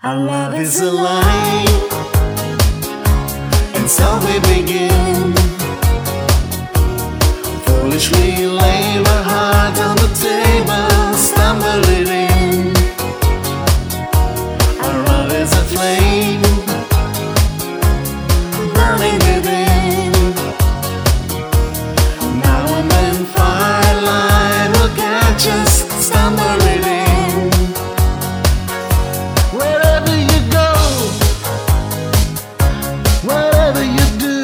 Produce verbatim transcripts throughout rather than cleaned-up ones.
Our love is a lie, and so we begin. Foolishly lay my heart on the table, stumbling in. Our love is a flame, burning within. Now and then firelight will catch us, stumbling in. Wherever you go, whatever you do,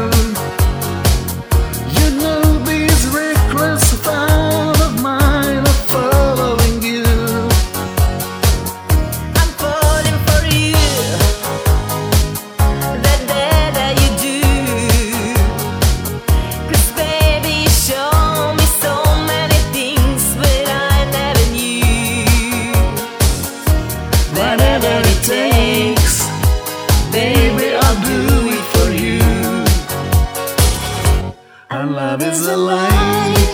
you know these reckless thoughts of mine are following you. I'm falling for you, the better you do. 'Cause baby, you show me so many things but I never knew. Whatever it takes, baby, I'll do it for you. Our love is a lie,